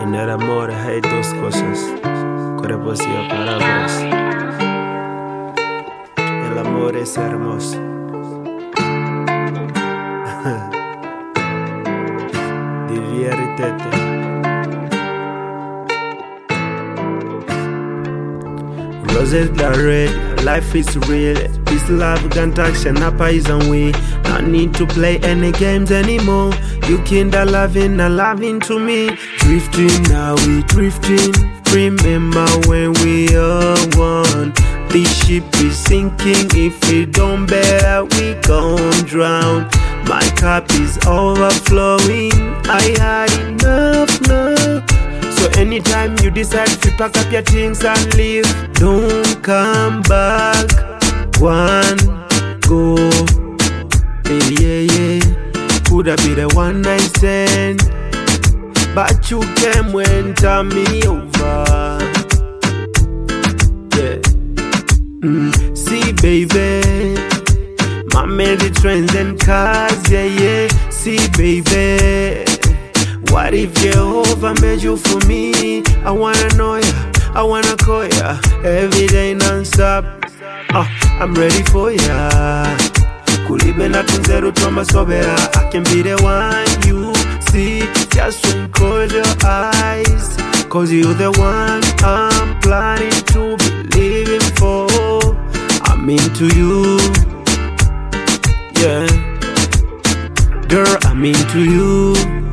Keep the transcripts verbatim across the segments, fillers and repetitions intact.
Nell'amore hay dos cosas que poesía palabras. El amor es hermoso. Diviértete. Roses are red, life is real. This love can touch and up eyes and we don't need to play any games anymore. You kinda loving and loving to me. Drifting, now we drifting. Remember when we are one. This ship is sinking. If we don't bear, we gon' drown. My cup is overflowing. I had enough now. So anytime you decide to pack up your things and leave, don't come back. One, go. Yeah, yeah, yeah. Coulda be the one night stand, but you came when turn me over. Yeah. Mm. See, baby, my made the trends and cars, yeah, yeah. See, baby, what if Jehovah made you for me? I wanna know ya, I wanna call ya every day non-stop. uh, I'm ready for ya. Kulibe na tunzeru toma sobera. I can be the one you see. Just don't close your eyes, cause you're the one I'm planning to be living for. I'm into you, yeah. Girl, I'm into you.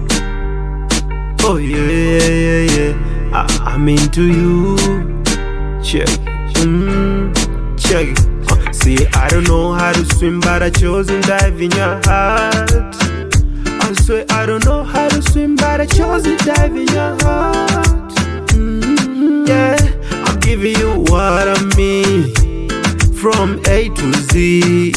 Oh yeah, yeah, yeah, yeah. I, I'm into you. Check, mm, check it. Uh, see, I don't know how to swim, but I chose to dive in your heart. I swear I don't know how to swim, but I chose to dive in your heart. Mm-hmm, yeah, I'm giving you what I mean, from A to Z.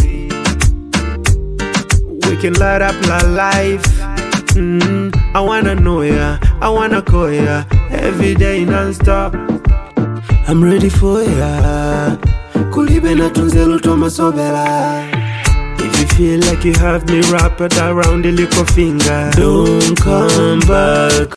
We can light up my life. Mm, I wanna know ya, I wanna call ya every day non-stop. I'm ready for ya. Kulibe na tunzelu toma sobela. If you feel like you have me wrapped around the little finger, don't come back.